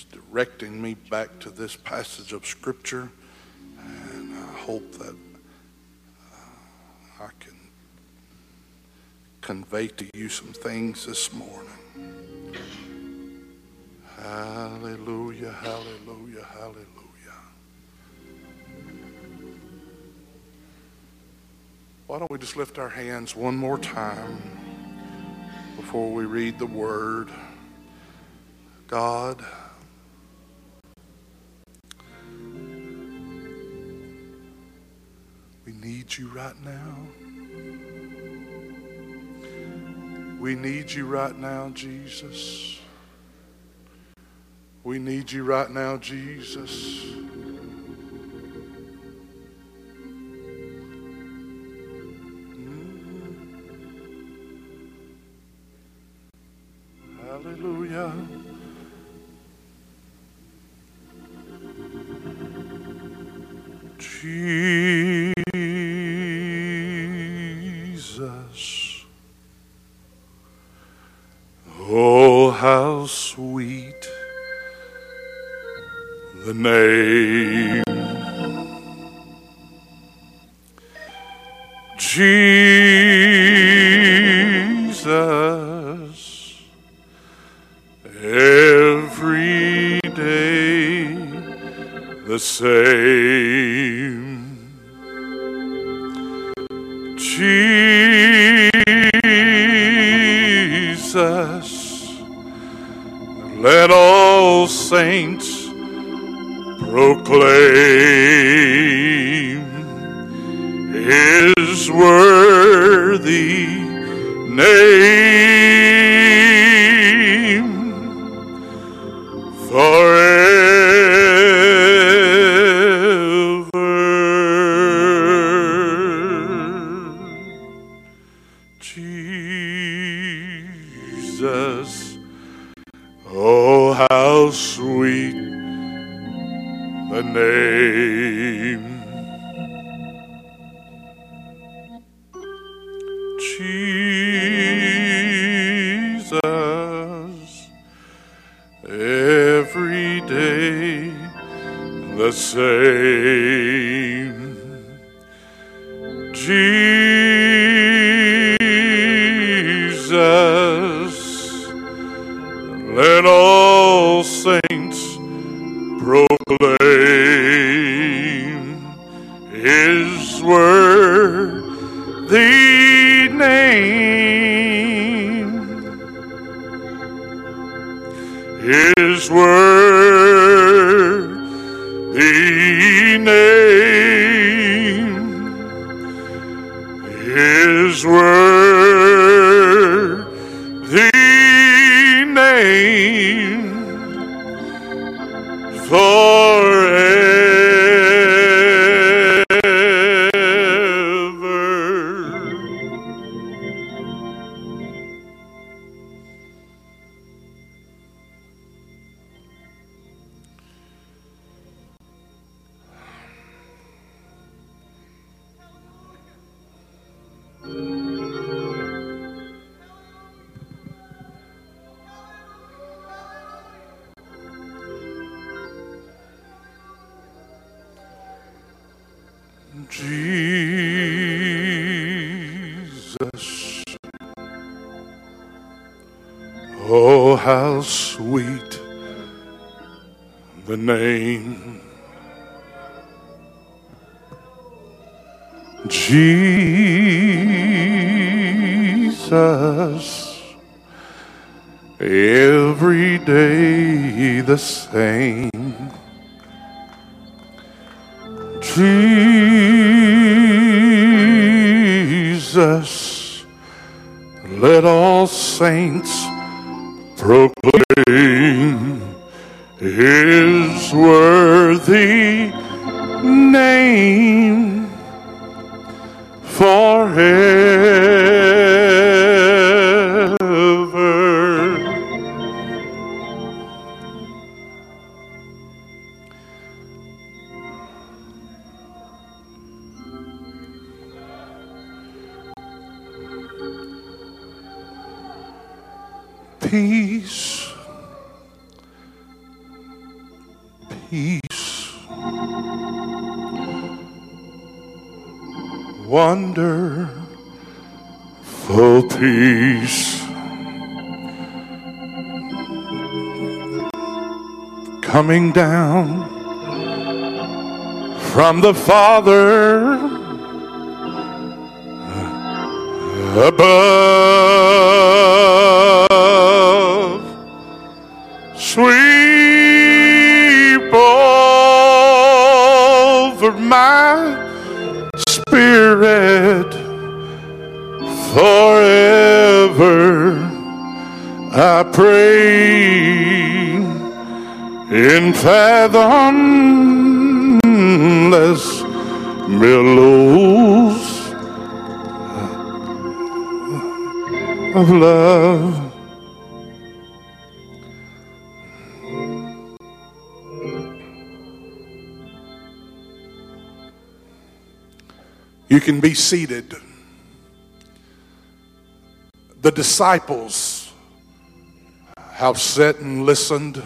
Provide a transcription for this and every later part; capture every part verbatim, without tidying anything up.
directing me back to this passage of Scripture, and I hope that uh, I can convey to you some things this morning. Hallelujah, hallelujah, hallelujah. Why don't we just lift our hands one more time before we read the Word. God, we need you right now. We need you right now, Jesus. We need you right now, Jesus. Hallelujah. Jesus. Oh, how sweet the name Jesus. Every day the same. Jesus, let all saints proclaim his worthy name forever. Jesus, oh, how sweet the name Jesus. Every day the same. Jesus, let all saints proclaim his worthy name, his worthy name, his worthy name forever. Jesus, oh, how sweet the name Jesus. Every day the same. Jesus, let all saints proclaim his worthy name forever. Peace peace, wonderful peace, coming down from the Father above, sweep over my spirit forever, I pray, in fathomless billows of love. You can be seated. The disciples have sat and listened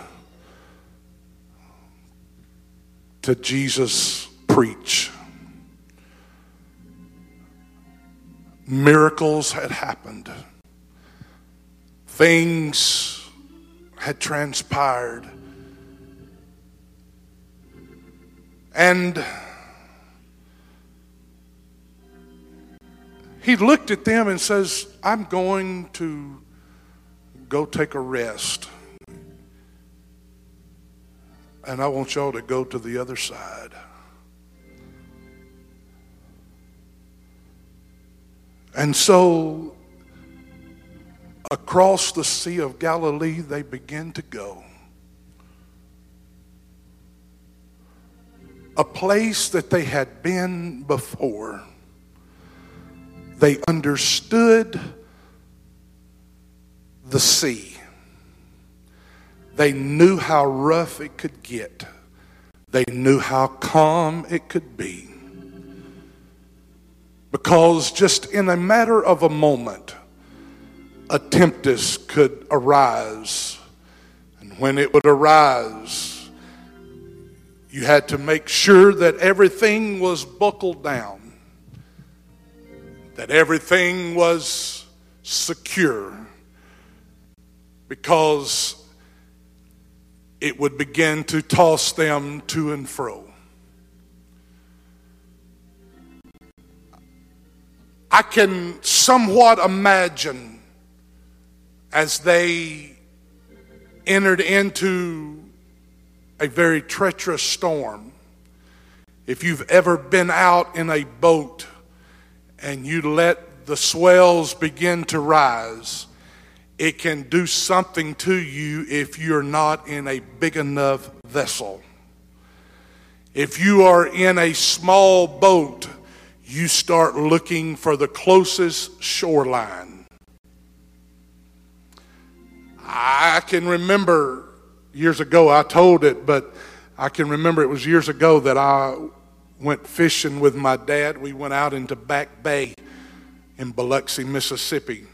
to Jesus preach. Miracles had happened. Things had transpired. And he looked at them and says, I'm going to go take a rest. And I want y'all to go to the other side. And so, across the Sea of Galilee, they began to go. A place that they had been before. They understood the sea. They knew how rough it could get. They knew how calm it could be. Because just in a matter of a moment, a tempest could arise. And when it would arise, you had to make sure that everything was buckled down. That everything was secure, because it would begin to toss them to and fro. I can somewhat imagine as they entered into a very treacherous storm. If you've ever been out in a boat and you let the swells begin to rise, it can do something to you if you're not in a big enough vessel. If you are in a small boat, you start looking for the closest shoreline. I can remember years ago, I told it, but I can remember it was years ago that I went fishing with my dad. We went out into Back Bay in Biloxi, Mississippi,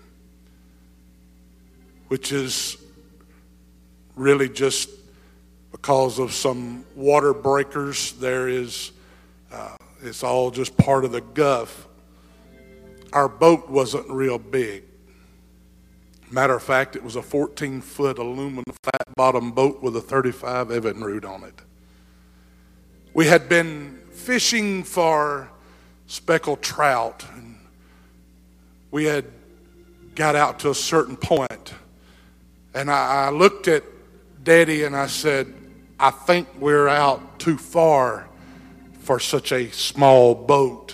which is really just because of some water breakers. There is, uh, it's all just part of the Gulf. Our boat wasn't real big. Matter of fact, it was a fourteen foot aluminum flat bottom boat with a thirty-five Evinrude on it. We had been fishing for speckled trout, and we had got out to a certain point, and I, I looked at Daddy and I said, I think we're out too far for such a small boat.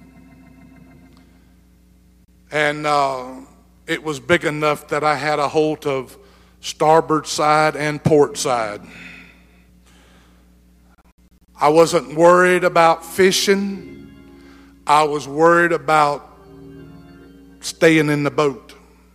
And uh, it was big enough that I had a hold of starboard side and port side. I wasn't worried about fishing. I was worried about staying in the boat.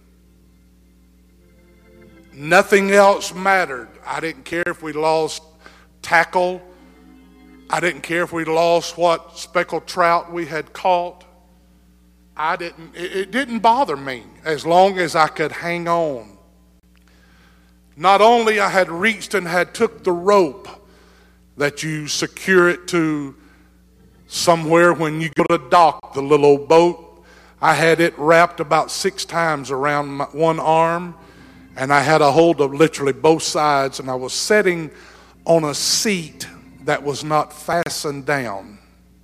Nothing else mattered. I didn't care if we lost tackle. I didn't care if we lost what speckled trout we had caught. I didn't, it, it didn't bother me as long as I could hang on. Not only I had reached and had took the rope, that you secure it to somewhere when you go to dock the little old boat. I had it wrapped about six times around my one arm, and I had a hold of literally both sides, and I was sitting on a seat that was not fastened down.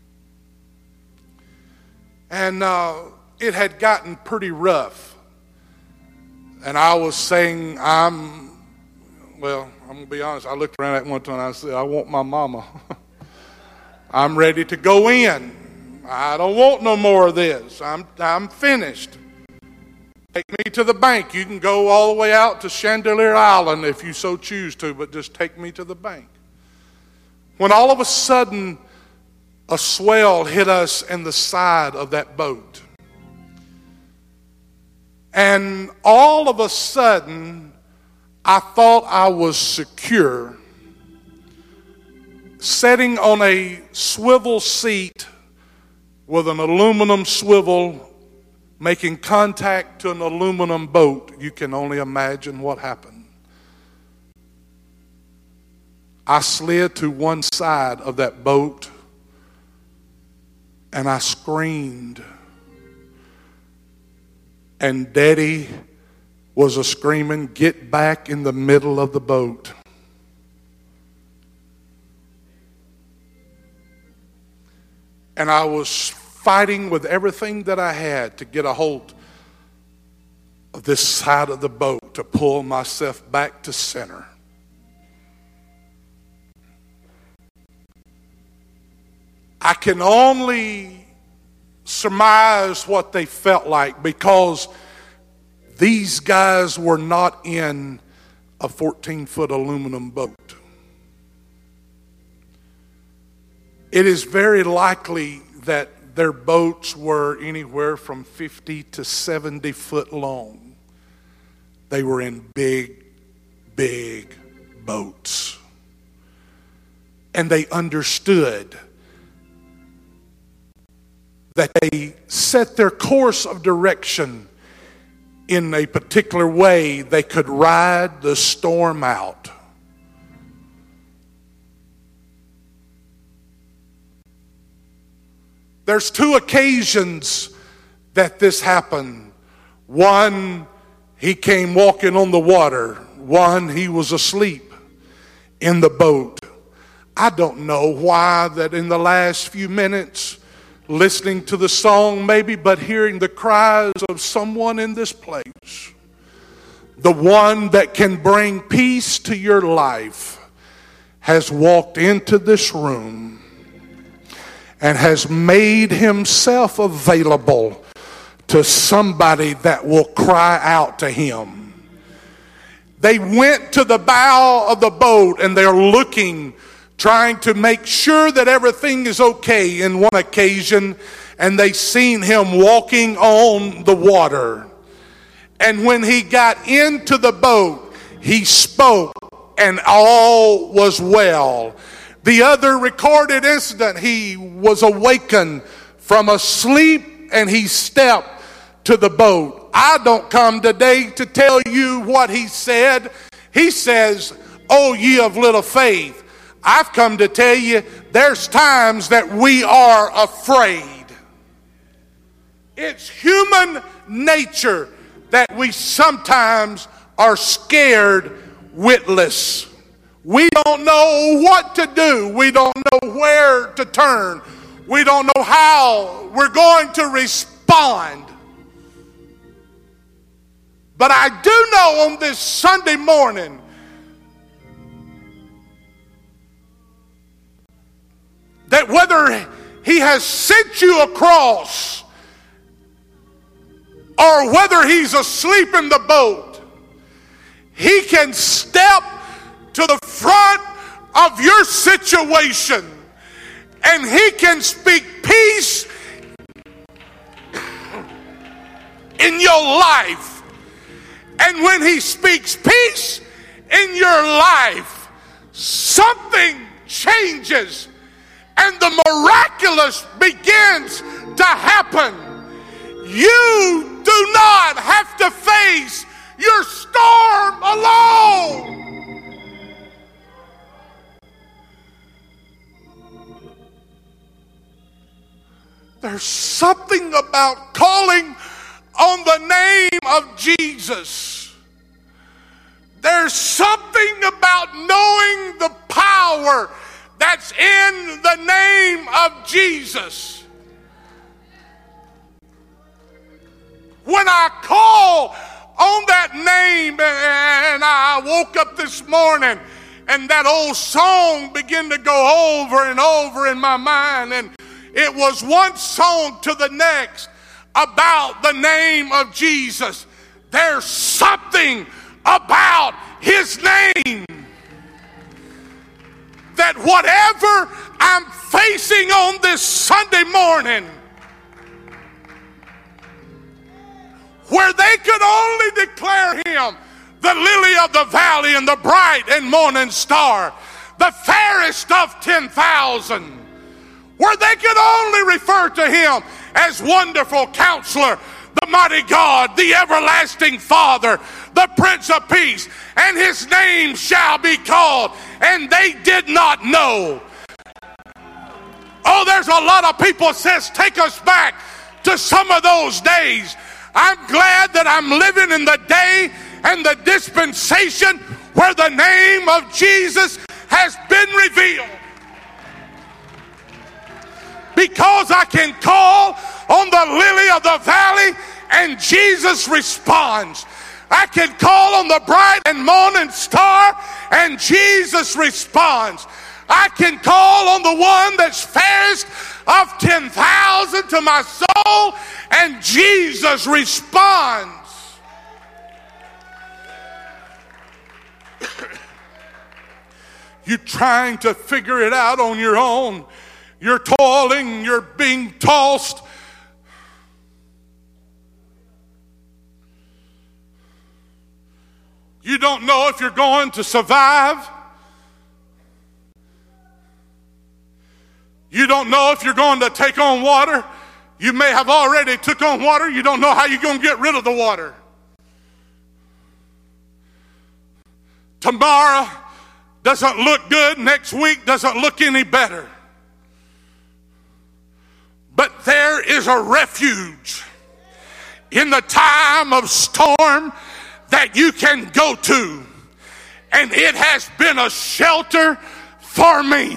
And uh, it had gotten pretty rough. And I was saying, I'm, well, I'm going to be honest. I looked around at one time and I said, I want my mama. I'm ready to go in. I don't want no more of this. I'm, I'm finished. Take me to the bank. You can go all the way out to Chandelier Island if you so choose to, but just take me to the bank. When all of a sudden, a swell hit us in the side of that boat. And all of a sudden, I thought I was secure, sitting on a swivel seat with an aluminum swivel making contact to an aluminum boat. You can only imagine what happened. I slid to one side of that boat and I screamed. And Daddy was a screaming, get back in the middle of the boat. And I was fighting with everything that I had to get a hold of this side of the boat to pull myself back to center. I can only surmise what they felt like, because these guys were not in a fourteen-foot aluminum boat. It is very likely that their boats were anywhere from fifty to seventy foot long. They were in big, big boats. And they understood that they set their course of direction in a particular way. They could ride the storm out. There's two occasions that this happened. One, he came walking on the water. One, he was asleep in the boat. I don't know why that in the last few minutes, listening to the song maybe, but hearing the cries of someone in this place, the one that can bring peace to your life has walked into this room and has made himself available to somebody that will cry out to him. They went to the bow of the boat and they're looking, trying to make sure that everything is okay in one occasion, and they seen him walking on the water. And when he got into the boat, he spoke and all was well. The other recorded incident, he was awakened from a sleep and he stepped to the boat. I don't come today to tell you what he said. He says, "O ye of little faith." I've come to tell you there's times that we are afraid. It's human nature that we sometimes are scared witless. We don't know what to do. We don't know where to turn. We don't know how we're going to respond. But I do know on this Sunday morning that whether he has sent you across or whether he's asleep in the boat, he can step to the front of your situation and he can speak peace in your life. And when he speaks peace in your life, something changes and the miraculous begins to happen. You do not have to face your storm alone. There's something about calling on the name of Jesus. There's something about knowing the power that's in the name of Jesus. When I call on that name, and I woke up this morning and that old song began to go over and over in my mind, and it was one song to the next about the name of Jesus. There's something about his name that whatever I'm facing on this Sunday morning, where they could only declare him the lily of the valley and the bright and morning star, the fairest of ten thousand, where they could only refer to him as Wonderful Counselor, the Mighty God, the Everlasting Father, the Prince of Peace, and his name shall be called. And they did not know. Oh, there's a lot of people says, take us back to some of those days. I'm glad that I'm living in the day and the dispensation where the name of Jesus has been revealed. Because I can call on the lily of the valley and Jesus responds. I can call on the bright and morning star and Jesus responds. I can call on the one that's fairest of ten thousand to my soul and Jesus responds. You're trying to figure it out on your own. You're toiling, you're being tossed. You don't know if you're going to survive. You don't know if you're going to take on water. You may have already took on water. You don't know how you're going to get rid of the water. Tomorrow doesn't look good. Next week doesn't look any better. But there is a refuge in the time of storm that you can go to. And it has been a shelter for me.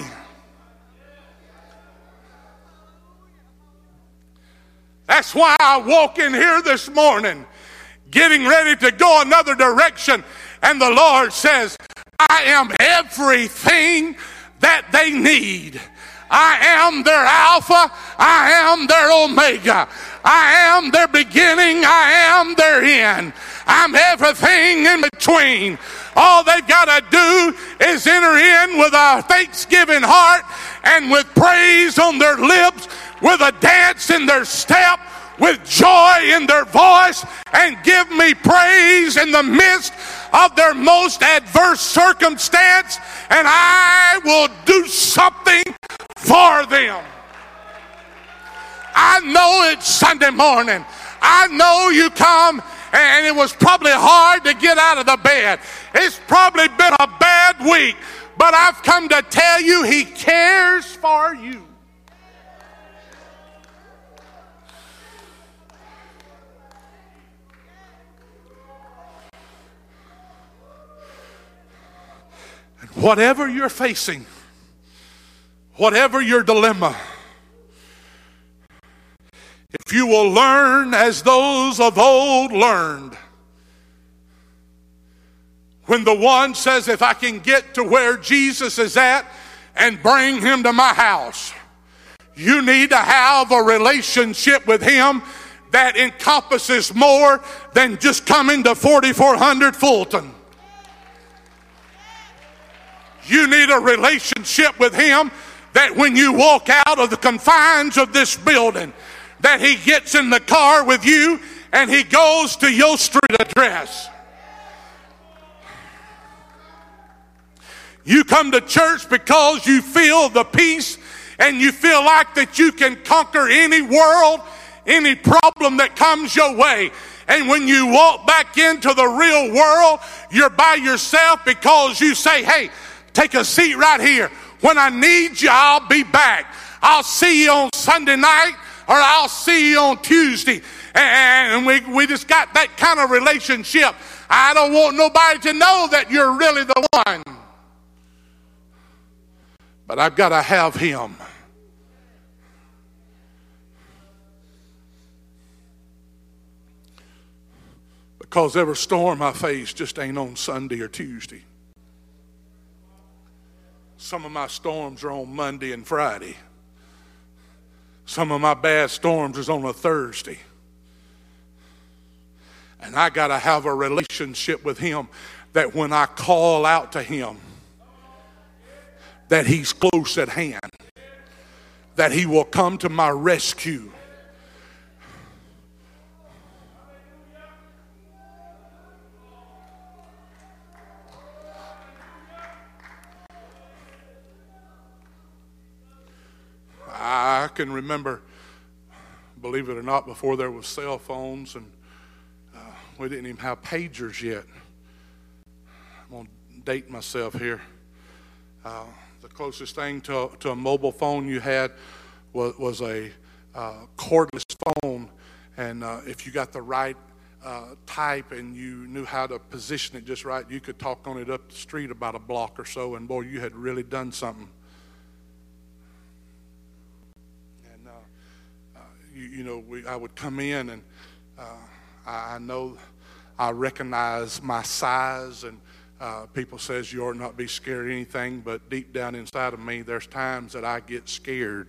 That's why I walk in here this morning, getting ready to go another direction. And the Lord says, I am everything that they need. I am their Alpha. I am their Omega. I am their beginning. I am their end. I'm everything in between. All they've got to do is enter in with a thanksgiving heart and with praise on their lips, with a dance in their step, with joy in their voice, and give me praise in the midst of their most adverse circumstance, and I will do something for them. I know it's Sunday morning. I know you come and it was probably hard to get out of the bed. It's probably been a bad week, but I've come to tell you he cares for you. And whatever you're facing, whatever your dilemma, if you will learn as those of old learned, when the one says, if I can get to where Jesus is at and bring him to my house, you need to have a relationship with him that encompasses more than just coming to forty-four hundred Fulton. You need a relationship with him that when you walk out of the confines of this building, that he gets in the car with you and he goes to your street address. You come to church because you feel the peace and you feel like that you can conquer any world, any problem that comes your way. And when you walk back into the real world, you're by yourself because you say, hey, take a seat right here. When I need you, I'll be back. I'll see you on Sunday night. or I'll see you on Tuesday. And we, we just got that kind of relationship. I don't want nobody to know that you're really the one. But I've got to have him. Because every storm I face just ain't on Sunday or Tuesday. Some of my storms are on Monday and Friday. Some of my bad storms is on a Thursday. And I got to have a relationship with him that when I call out to him, that he's close at hand. That he will come to my rescue. I can remember, believe it or not, before there was cell phones and uh, we didn't even have pagers yet. I'm going to date myself here. Uh, the closest thing to, to a mobile phone you had was, was a uh, cordless phone. And uh, if you got the right uh, type and you knew how to position it just right, you could talk on it up the street about a block or so. And boy, you had really done something. You, you know, we, I would come in and uh, I, I know I recognize my size, and uh, people says you ought not be scared of anything, but deep down inside of me, there's times that I get scared.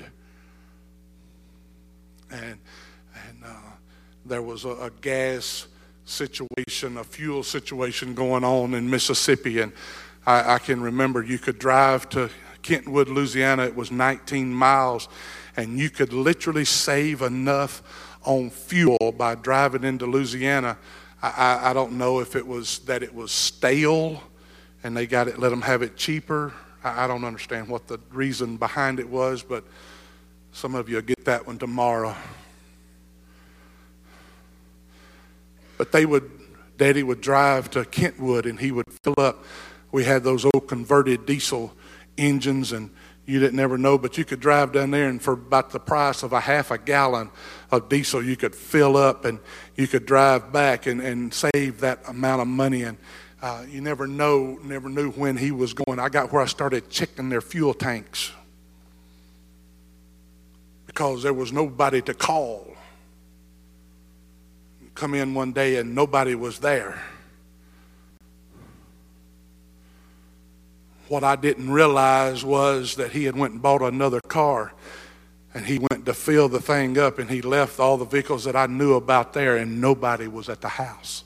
And and uh, there was a, a gas situation, a fuel situation going on in Mississippi, and I, I can remember you could drive to Kentwood, Louisiana. It was nineteen miles. And you could literally save enough on fuel by driving into Louisiana. I, I, I don't know if it was that it was stale and they got it, let them have it cheaper. I, I don't understand what the reason behind it was, but some of you will get that one tomorrow. But they would, Daddy would drive to Kentwood and he would fill up. We had those old converted diesel engines, and you didn't ever know, but you could drive down there and for about the price of a half a gallon of diesel, you could fill up and you could drive back and, and save that amount of money. And uh, you never know, never knew when he was going. I got where I started checking their fuel tanks because there was nobody to call. Come in one day and nobody was there. What I didn't realize was that he had went and bought another car, and he went to fill the thing up, and he left all the vehicles that I knew about there, and nobody was at the house.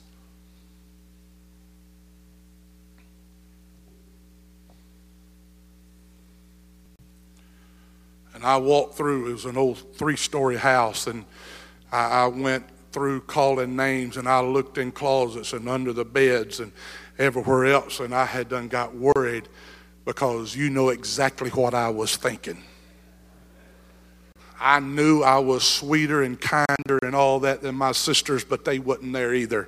And I walked through, it was an old three-story house, and I, I went through calling names, and I looked in closets and under the beds and everywhere else, and I had done got worried because you know exactly what I was thinking. I knew I was sweeter and kinder and all that than my sisters, but they wasn't there either.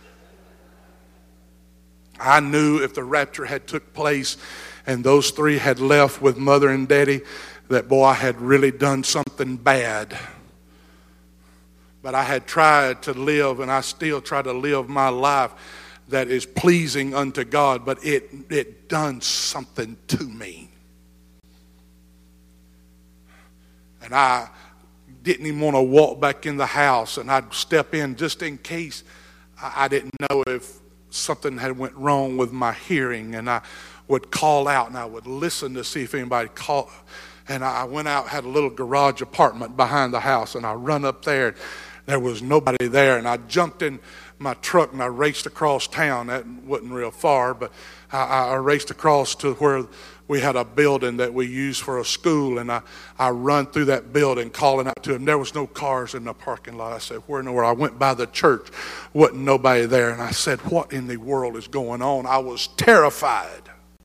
I knew if the rapture had took place and those three had left with Mother and Daddy, that boy, I had really done something bad. But I had tried to live, and I still try to live my life that is pleasing unto God, but it it done something to me. And I didn't even want to walk back in the house, and I'd step in just in case. I, I didn't know if something had went wrong with my hearing, and I would call out, and I would listen to see if anybody called. And I went out, had a little garage apartment behind the house, and I run up there. There was nobody there, and I jumped in my truck and I raced across town. That wasn't real far, but I, I raced across to where we had a building that we used for a school, and I, I run through that building calling out to him. There was no cars in the parking lot. I said, where in the world? I went by the church, wasn't nobody there, and I said, what in the world is going on? I was terrified.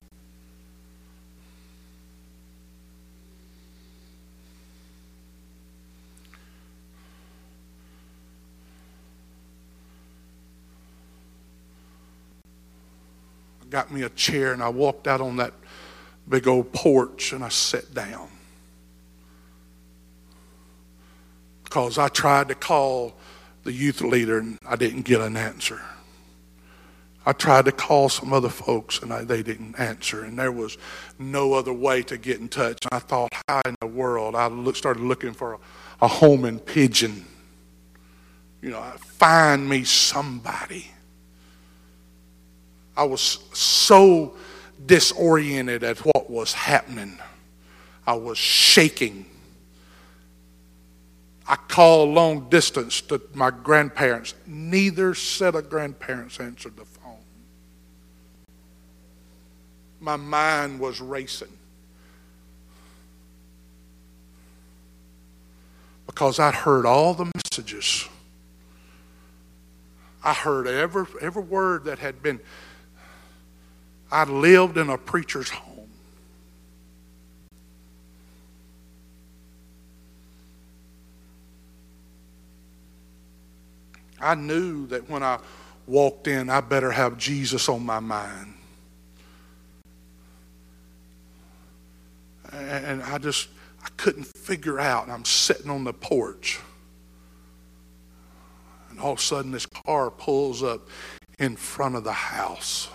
Got me a chair, and I walked out on that big old porch, and I sat down. Because I tried to call the youth leader and I didn't get an answer. I tried to call some other folks and I, they didn't answer. And there was no other way to get in touch. And I thought, how in the world? I look, started looking for a, a home in Pigeon. You know, find me somebody. I was so disoriented at what was happening. I was shaking. I called long distance to my grandparents. Neither set of grandparents answered the phone. My mind was racing. Because I'd heard all the messages. I heard every, every word that had been. I lived in a preacher's home. I knew that when I walked in, I better have Jesus on my mind. And I just, I couldn't figure out. And I'm sitting on the porch. And all of a sudden this car pulls up in front of the house.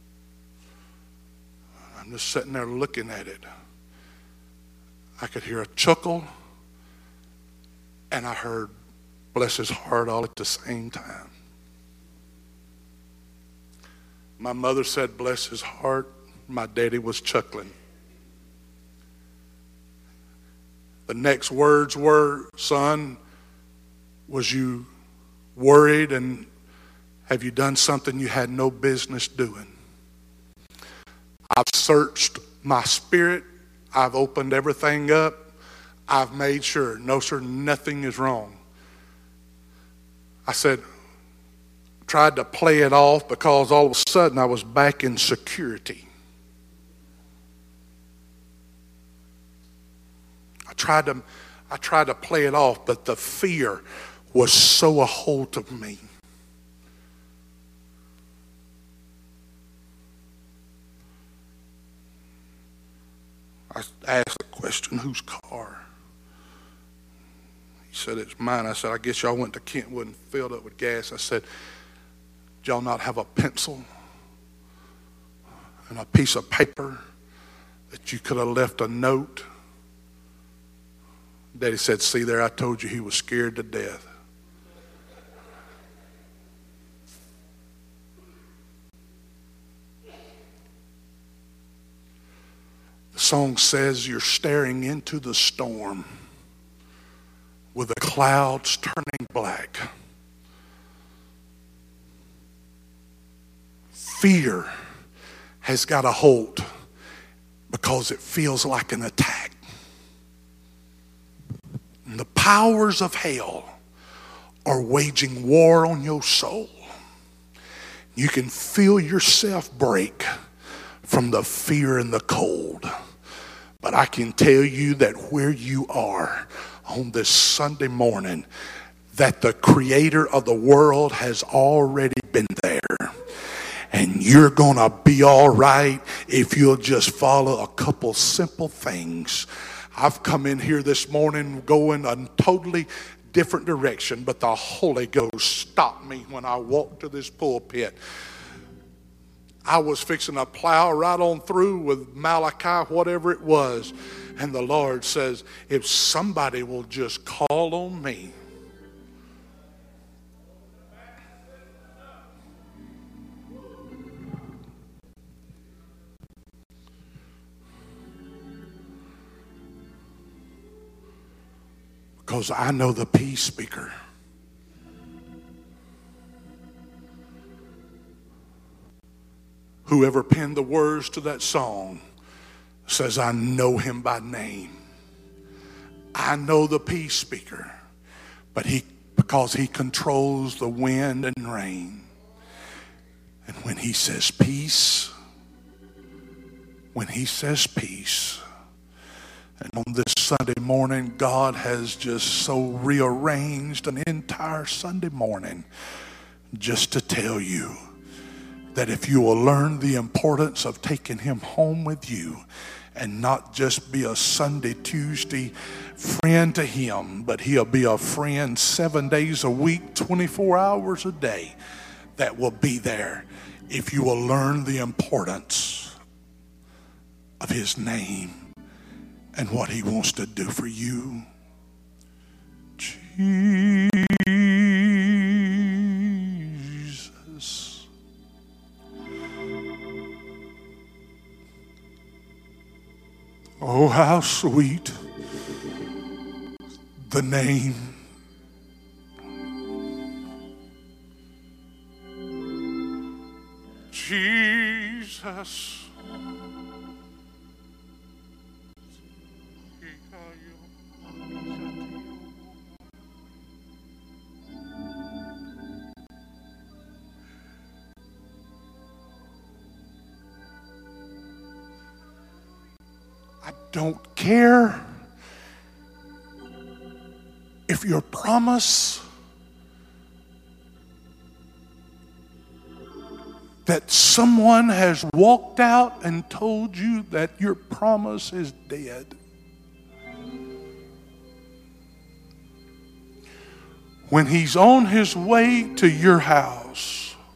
I'm just sitting there looking at it. I could hear a chuckle. And I heard, bless his heart, all at the same time. My mother said, bless his heart. My daddy was chuckling. The next words were, son, was you worried and have you done something you had no business doing? I've searched my spirit. I've opened everything up. I've made sure, no sir, nothing is wrong. I said, tried to play it off because all of a sudden I was back in security. I tried to, I tried to play it off, but the fear was so a hold of me. I asked the question, whose car? He said, it's mine. I said, I guess y'all went to Kentwood and filled up with gas. I said, did y'all not have a pencil and a piece of paper that you could have left a note? Daddy said, see there, I told you he was scared to death. The song says you're staring into the storm with the clouds turning black. Fear has got a hold because it feels like an attack. And the powers of hell are waging war on your soul. You can feel yourself break from the fear and the cold. But I can tell you that where you are on this Sunday morning, that the creator of the world has already been there. And you're going to be all right if you'll just follow a couple simple things. I've come in here this morning going a totally different direction, but the Holy Ghost stopped me when I walked to this pulpit. I was fixing to plow right on through with Malachi, whatever it was. And the Lord says, if somebody will just call on me. Because I know the peace speaker. Whoever penned the words to that song says, I know him by name. I know the peace speaker, but he, because he controls the wind and rain. And when he says peace, when he says peace, and on this Sunday morning, God has just so rearranged an entire Sunday morning just to tell you that if you will learn the importance of taking him home with you and not just be a Sunday, Tuesday friend to him, but he'll be a friend seven days a week, twenty-four hours a day that will be there if you will learn the importance of his name and what he wants to do for you. Jesus. Oh, how sweet the name. Jesus. I don't care if your promise that someone has walked out and told you that your promise is dead. When he's on his way to your house,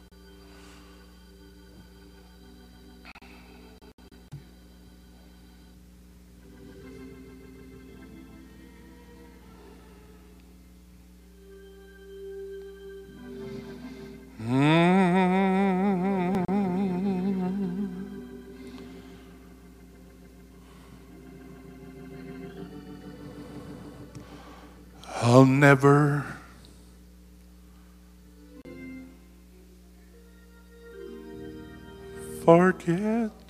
I'll never forget